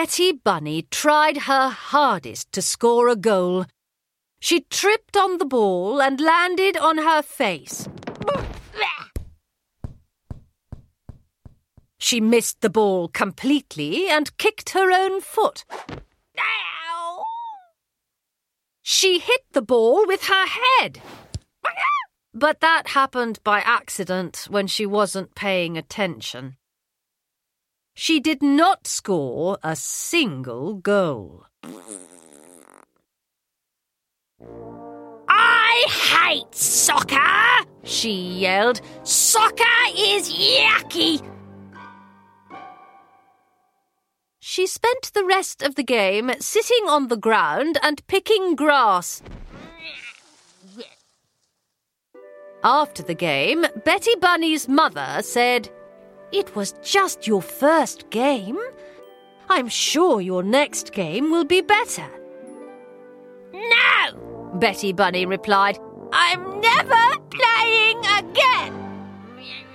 Betty Bunny tried her hardest to score a goal. She tripped on the ball and landed on her face. She missed the ball completely and kicked her own foot. Ow! She hit the ball with her head. But that happened by accident when she wasn't paying attention. She did not score a single goal. "I hate soccer!" she yelled. "Soccer is yucky!" She spent the rest of the game sitting on the ground and picking grass. After the game, Betty Bunny's mother said, "It was just your first game. I'm sure your next game will be better." "No," Betty Bunny replied. "I'm never playing again."